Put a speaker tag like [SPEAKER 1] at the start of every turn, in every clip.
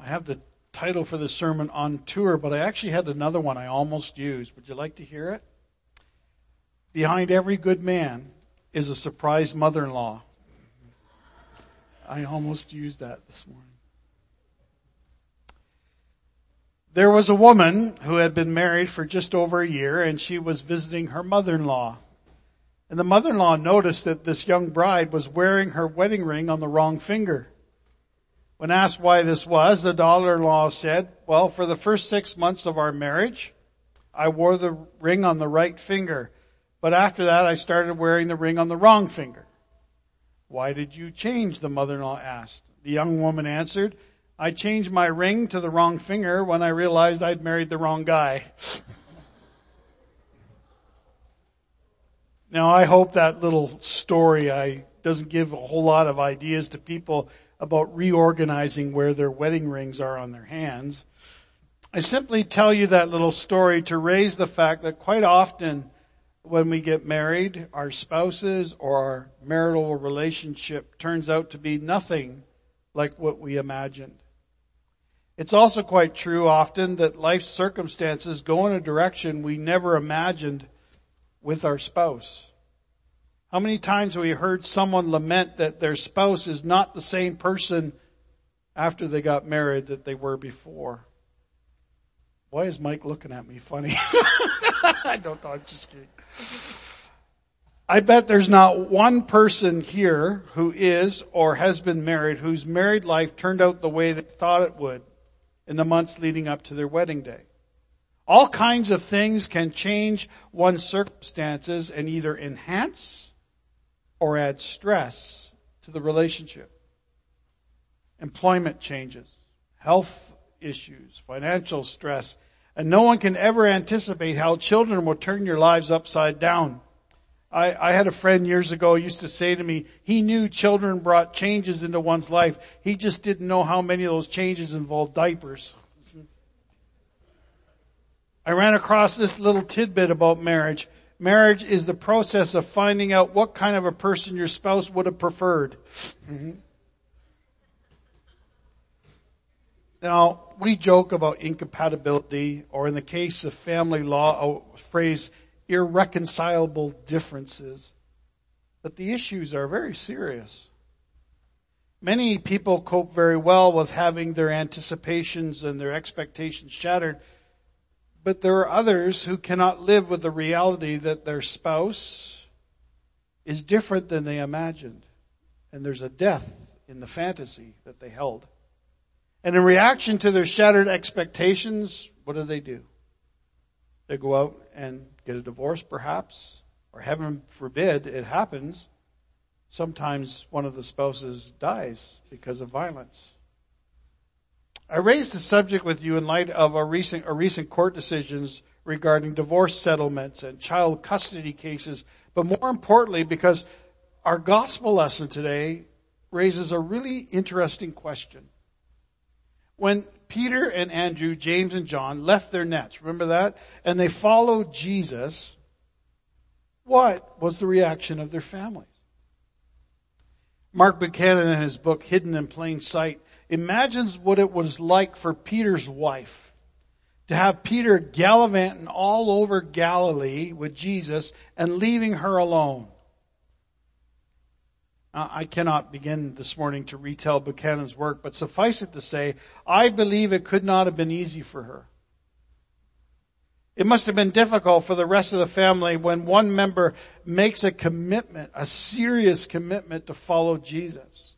[SPEAKER 1] I have the title for the sermon on tour, but I actually had another one I almost used. Would you like to hear it? Behind every good man is a surprise mother-in-law. I almost used that this morning. There was a woman who had been married for just over a year, and she was visiting her mother-in-law. And the mother-in-law noticed that this young bride was wearing her wedding ring on the wrong finger. When asked why this was, the daughter-in-law said, well, for the first 6 months of our marriage, I wore the ring on the right finger. But after that, I started wearing the ring on the wrong finger. Why did you change? The mother-in-law asked. The young woman answered, I changed my ring to the wrong finger when I realized I'd married the wrong guy. Now, I hope that little story doesn't give a whole lot of ideas to people about reorganizing where their wedding rings are on their hands. I simply tell you that little story to raise the fact that quite often when we get married, our spouses or our marital relationship turns out to be nothing like what we imagined. It's also quite true often that life's circumstances go in a direction we never imagined with our spouse. How many times have we heard someone lament that their spouse is not the same person after they got married that they were before? Why is Mike looking at me funny? I don't know, I'm just kidding. I bet there's not one person here who is or has been married whose married life turned out the way they thought it would in the months leading up to their wedding day. All kinds of things can change one's circumstances and either enhance or add stress to the relationship. Employment changes, health issues, financial stress, and no one can ever anticipate how children will turn your lives upside down. I had a friend years ago who used to say to me, he knew children brought changes into one's life. He just didn't know how many of those changes involved diapers. I ran across this little tidbit about marriage. Marriage is the process of finding out what kind of a person your spouse would have preferred. Now, we joke about incompatibility, or in the case of family law, a phrase, irreconcilable differences. But the issues are very serious. Many people cope very well with having their anticipations and their expectations shattered. But there are others who cannot live with the reality that their spouse is different than they imagined. And there's a death in the fantasy that they held. And in reaction to their shattered expectations, what do? They go out and get a divorce perhaps, or heaven forbid it happens. Sometimes one of the spouses dies because of violence. I raised the subject with you in light of a recent court decisions regarding divorce settlements and child custody cases, but more importantly because our gospel lesson today raises a really interesting question. When Peter and Andrew, James and John left their nets, remember that? And they followed Jesus, what was the reaction of their families? Mark Buchanan in his book, Hidden in Plain Sight, imagines what it was like for Peter's wife to have Peter gallivanting all over Galilee with Jesus and leaving her alone. I cannot begin this morning to retell Buchanan's work, but suffice it to say, I believe it could not have been easy for her. It must have been difficult for the rest of the family when one member makes a commitment, a serious commitment to follow Jesus.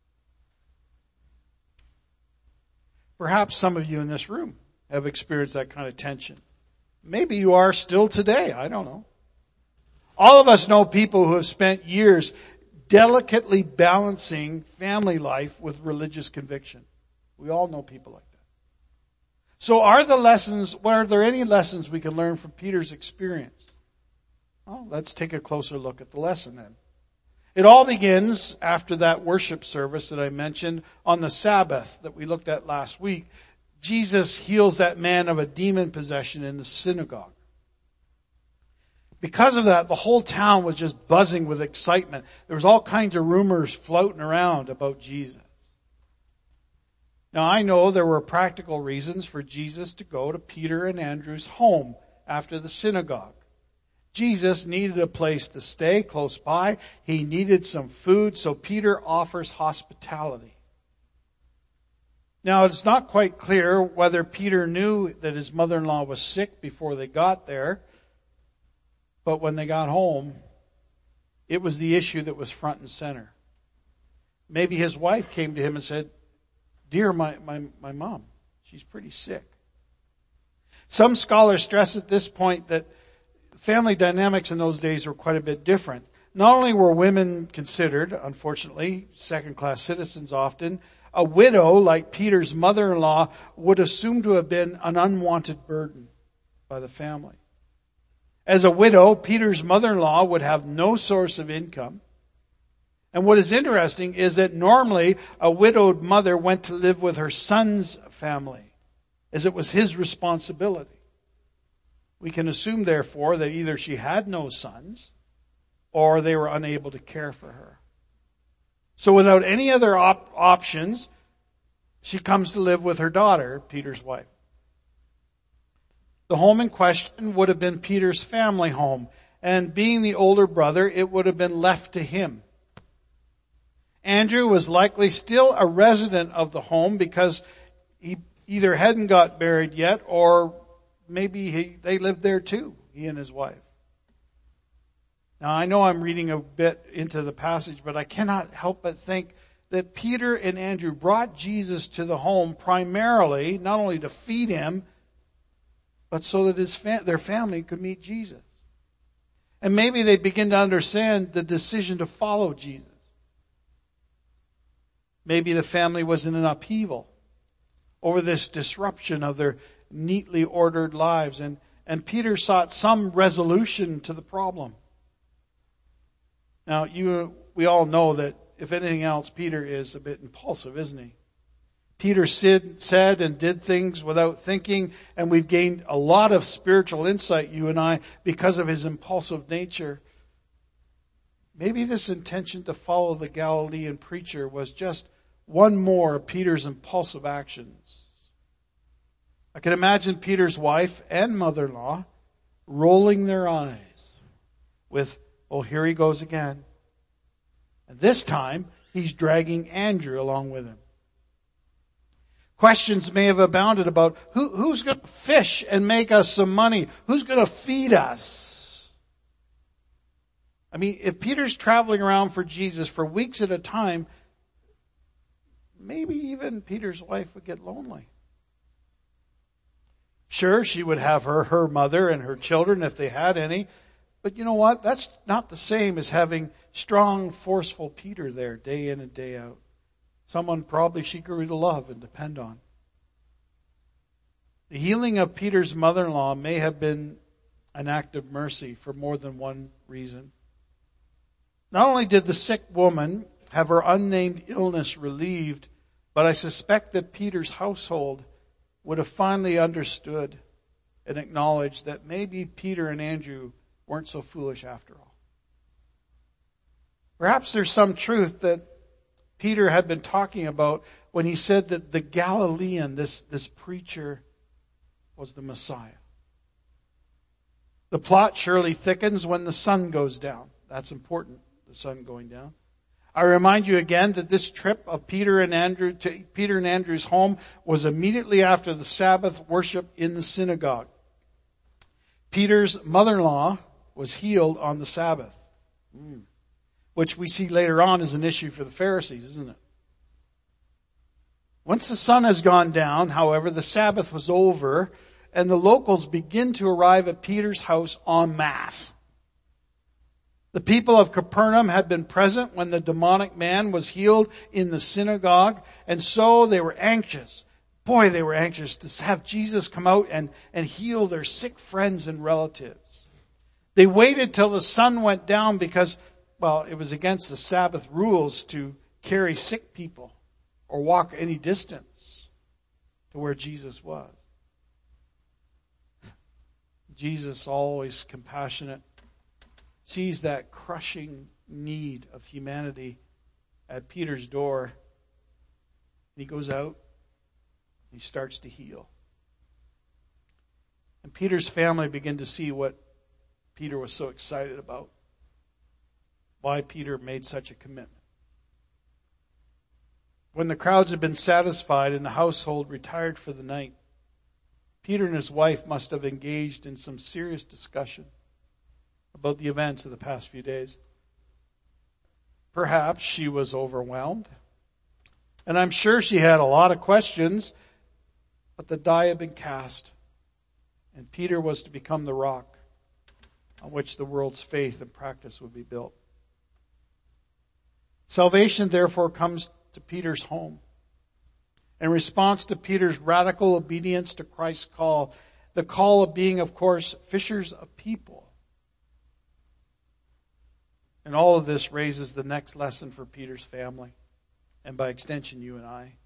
[SPEAKER 1] Perhaps some of you in this room have experienced that kind of tension. Maybe you are still today. I don't know. All of us know people who have spent years delicately balancing family life with religious conviction. We all know people like that. So are there any lessons we can learn from Peter's experience? Well, let's take a closer look at the lesson then. It all begins after that worship service that I mentioned on the Sabbath that we looked at last week. Jesus heals that man of a demon possession in the synagogue. Because of that, the whole town was just buzzing with excitement. There was all kinds of rumors floating around about Jesus. Now I know there were practical reasons for Jesus to go to Peter and Andrew's home after the synagogue. Jesus needed a place to stay close by. He needed some food, so Peter offers hospitality. Now it's not quite clear whether Peter knew that his mother-in-law was sick before they got there, but when they got home, it was the issue that was front and center. Maybe his wife came to him and said, "Dear, my mom, she's pretty sick." Some scholars stress at this point that family dynamics in those days were quite a bit different. Not only were women considered, unfortunately, second-class citizens often, a widow like Peter's mother-in-law would assume to have been an unwanted burden by the family. As a widow, Peter's mother-in-law would have no source of income. And what is interesting is that normally a widowed mother went to live with her son's family, as it was his responsibility. We can assume, therefore, that either she had no sons or they were unable to care for her. So without any other options, she comes to live with her daughter, Peter's wife. The home in question would have been Peter's family home, and being the older brother, it would have been left to him. Andrew was likely still a resident of the home because he either hadn't got married yet or maybe they lived there too, he and his wife. Now I know I'm reading a bit into the passage, but I cannot help but think that Peter and Andrew brought Jesus to the home primarily, not only to feed him, but so that their family could meet Jesus. And maybe they begin to understand the decision to follow Jesus. Maybe the family was in an upheaval over this disruption of their neatly ordered lives, and Peter sought some resolution to the problem. Now, we all know that if anything else, Peter is a bit impulsive, isn't he? Peter said and did things without thinking, and we've gained a lot of spiritual insight, you and I, because of his impulsive nature. Maybe this intention to follow the Galilean preacher was just one more of Peter's impulsive actions. I can imagine Peter's wife and mother-in-law rolling their eyes with, "Oh, here he goes again." And this time, he's dragging Andrew along with him. Questions may have abounded about who's going to fish and make us some money? Who's going to feed us? I mean, if Peter's traveling around for Jesus for weeks at a time, maybe even Peter's wife would get lonely. Sure, she would have her mother and her children if they had any. But you know what? That's not the same as having strong, forceful Peter there day in and day out. Someone probably she grew to love and depend on. The healing of Peter's mother-in-law may have been an act of mercy for more than one reason. Not only did the sick woman have her unnamed illness relieved, but I suspect that Peter's household would have finally understood and acknowledged that maybe Peter and Andrew weren't so foolish after all. Perhaps there's some truth that Peter had been talking about when he said that the Galilean, this preacher, was the Messiah. The plot surely thickens when the sun goes down. That's important, the sun going down. I remind you again that this trip of Peter and Andrew's home was immediately after the Sabbath worship in the synagogue. Peter's mother-in-law was healed on the Sabbath, which we see later on is an issue for the Pharisees, isn't it? Once the sun has gone down, however, the Sabbath was over, and the locals begin to arrive at Peter's house en masse. The people of Capernaum had been present when the demonic man was healed in the synagogue, and so they were anxious. Boy, they were anxious to have Jesus come out and heal their sick friends and relatives. They waited till the sun went down because, well, it was against the Sabbath rules to carry sick people or walk any distance to where Jesus was. Jesus, always compassionate, sees that crushing need of humanity at Peter's door. And he goes out He starts to heal. And Peter's family begin to see what Peter was so excited about. Why Peter made such a commitment. When the crowds had been satisfied and the household retired for the night, Peter and his wife must have engaged in some serious discussion about the events of the past few days. Perhaps she was overwhelmed. And I'm sure she had a lot of questions, but the die had been cast. And Peter was to become the rock on which the world's faith and practice would be built. Salvation therefore comes to Peter's home. In response to Peter's radical obedience to Christ's call, the call of being, of course, fishers of people. And all of this raises the next lesson for Peter's family, and by extension, you and I.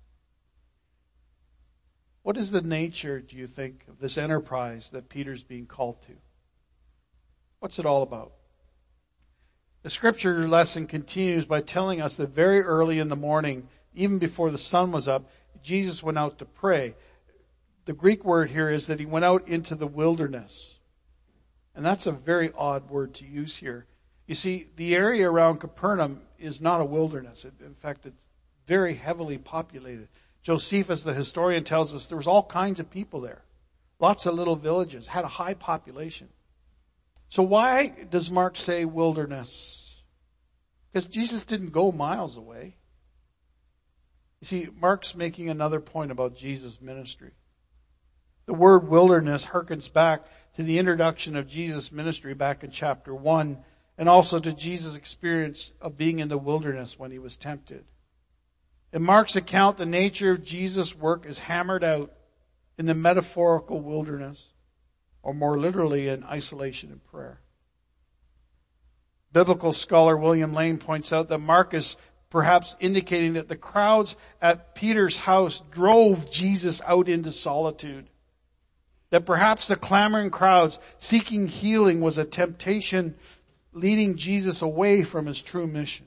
[SPEAKER 1] What is the nature, do you think, of this enterprise that Peter's being called to? What's it all about? The scripture lesson continues by telling us that very early in the morning, even before the sun was up, Jesus went out to pray. The Greek word here is that he went out into the wilderness. And that's a very odd word to use here. You see, the area around Capernaum is not a wilderness. In fact, it's very heavily populated. Josephus, the historian, tells us there was all kinds of people there. Lots of little villages, had a high population. So why does Mark say wilderness? Because Jesus didn't go miles away. You see, Mark's making another point about Jesus' ministry. The word wilderness harkens back to the introduction of Jesus' ministry back in chapter 1, and also to Jesus' experience of being in the wilderness when he was tempted. In Mark's account, the nature of Jesus' work is hammered out in the metaphorical wilderness, or more literally in isolation and prayer. Biblical scholar William Lane points out that Mark is perhaps indicating that the crowds at Peter's house drove Jesus out into solitude. That perhaps the clamoring crowds seeking healing was a temptation leading Jesus away from his true mission.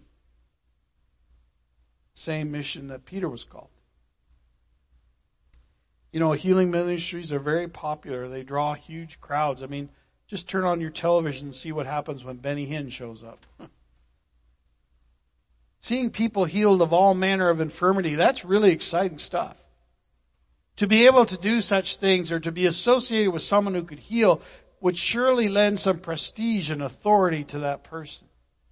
[SPEAKER 1] Same mission that Peter was called. You know, healing ministries are very popular. They draw huge crowds. I mean, just turn on your television and see what happens when Benny Hinn shows up. Seeing people healed of all manner of infirmity, that's really exciting stuff. To be able to do such things or to be associated with someone who could heal would surely lend some prestige and authority to that person.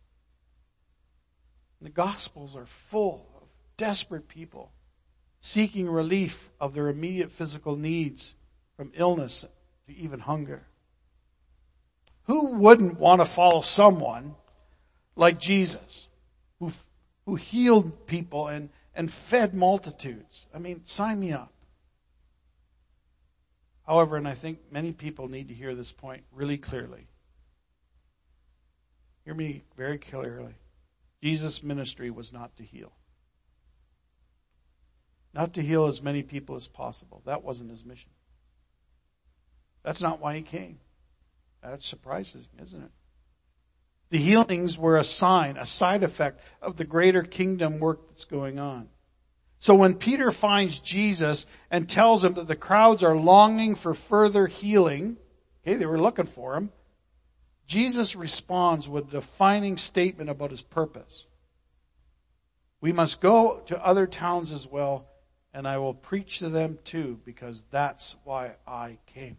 [SPEAKER 1] The Gospels are full of desperate people seeking relief of their immediate physical needs, from illness to even hunger. Who wouldn't want to follow someone like Jesus, who healed people and fed multitudes? I mean, sign me up. However, and I think many people need to hear this point really clearly. Hear me very clearly. Jesus' ministry was not to heal. Not to heal as many people as possible. That wasn't his mission. That's not why he came. That's surprising, isn't it? The healings were a sign, a side effect of the greater kingdom work that's going on. So when Peter finds Jesus and tells him that the crowds are longing for further healing, okay, they were looking for him, Jesus responds with a defining statement about his purpose. We must go to other towns as well, and I will preach to them too, because that's why I came.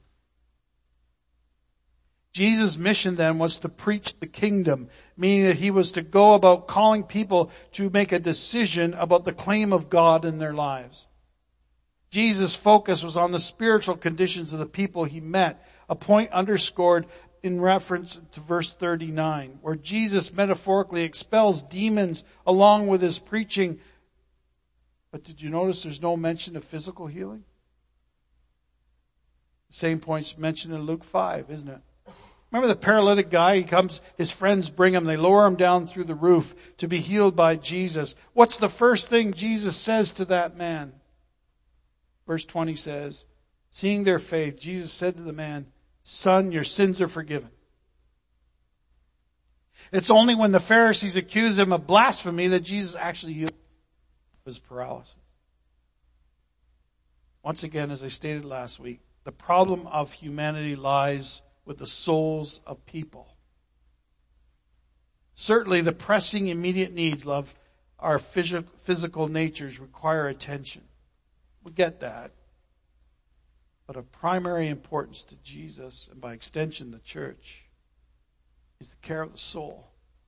[SPEAKER 1] Jesus' mission then was to preach the kingdom, meaning that he was to go about calling people to make a decision about the claim of God in their lives. Jesus' focus was on the spiritual conditions of the people he met, a point underscored in reference to verse 39, where Jesus metaphorically expels demons along with his preaching. But did you notice there's no mention of physical healing? The same point's mentioned in Luke 5, isn't it? Remember the paralytic guy? He comes, his friends bring him, they lower him down through the roof to be healed by Jesus. What's the first thing Jesus says to that man? Verse 20 says, seeing their faith, Jesus said to the man, son, your sins are forgiven. It's only when the Pharisees accuse him of blasphemy that Jesus actually healed his paralysis. once again, as I stated last week, the problem of humanity lies with the souls of people. Certainly the pressing immediate needs of our physical natures require attention. We get that. But of primary importance to Jesus, and by extension the church, is the care of the soul.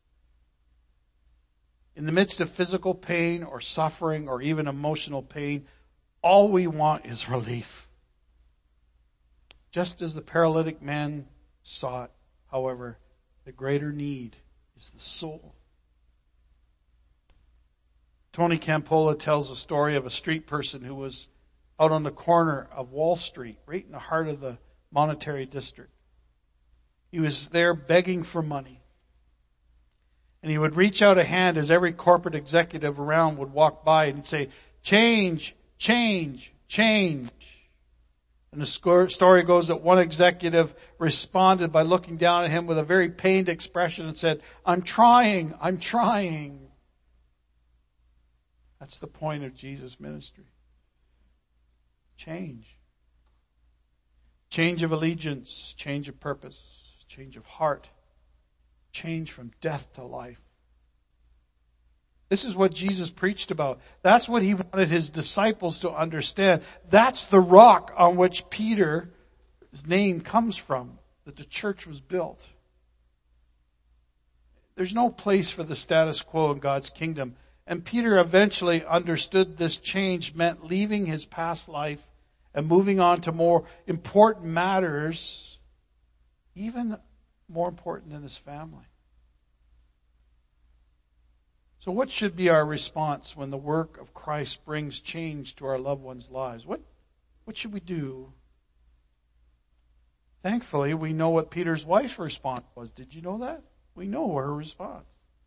[SPEAKER 1] In the midst of physical pain or suffering or even emotional pain, all we want is relief. Just as the paralytic man sought, however, the greater need is the soul. Tony Campola tells a story of a street person who was out on the corner of Wall Street, right in the heart of the monetary district. He was there begging for money. And he would reach out a hand as every corporate executive around would walk by, and he'd say, "Change, change, change." And the story goes that one executive responded by looking down at him with a very pained expression and said, I'm trying. That's the point of Jesus' ministry. Change. Change of allegiance, change of purpose, change of heart, change from death to life. This is what Jesus preached about. That's what he wanted his disciples to understand. That's the rock on which Peter's name comes from, that the church was built. There's no place for the status quo in God's kingdom. And Peter eventually understood this change meant leaving his past life and moving on to more important matters, even more important than his family. So what should be our response when the work of Christ brings change to our loved ones' lives? What should we do? Thankfully, we know what Peter's wife's response was. Did you know that? We know her response.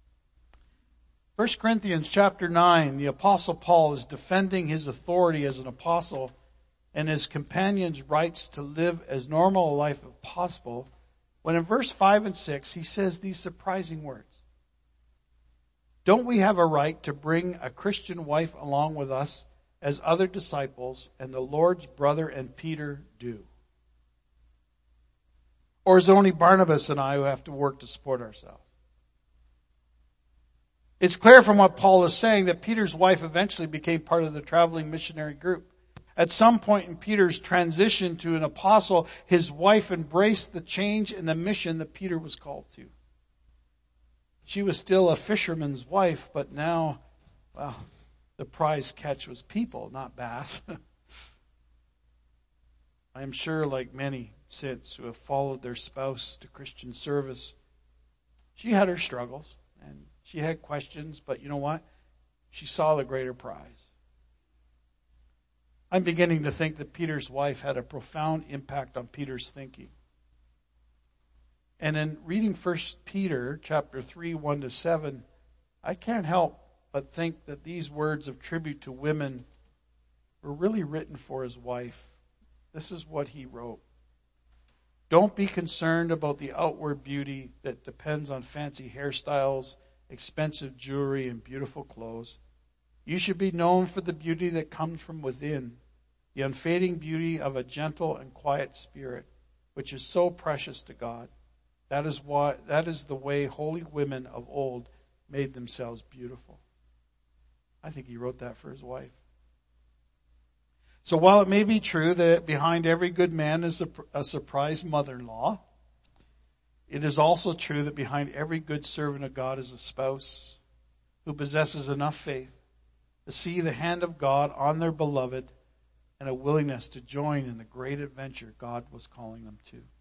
[SPEAKER 1] 1 Corinthians chapter 9, the Apostle Paul is defending his authority as an apostle and his companions' rights to live as normal a life as possible, when in verse 5 and 6 he says these surprising words. Don't we have a right to bring a Christian wife along with us as other disciples and the Lord's brother and Peter do? Or is it only Barnabas and I who have to work to support ourselves? It's clear from what Paul is saying that Peter's wife eventually became part of the traveling missionary group. At some point in Peter's transition to an apostle, his wife embraced the change in the mission that Peter was called to. She was still a fisherman's wife, but now, well, the prize catch was people, not bass. I am sure, like many since who have followed their spouse to Christian service, she had her struggles and she had questions, but you know what? She saw the greater prize. I'm beginning to think that Peter's wife had a profound impact on Peter's thinking. And in reading 1 Peter chapter 3, 1-7, I can't help but think that these words of tribute to women were really written for his wife. This is what he wrote. Don't be concerned about the outward beauty that depends on fancy hairstyles, expensive jewelry, and beautiful clothes. You should be known for the beauty that comes from within, the unfading beauty of a gentle and quiet spirit, which is so precious to God. That is the way holy women of old made themselves beautiful. I think he wrote that for his wife. So while it may be true that behind every good man is a surprise mother-in-law, it is also true that behind every good servant of God is a spouse who possesses enough faith to see the hand of God on their beloved and a willingness to join in the great adventure God was calling them to.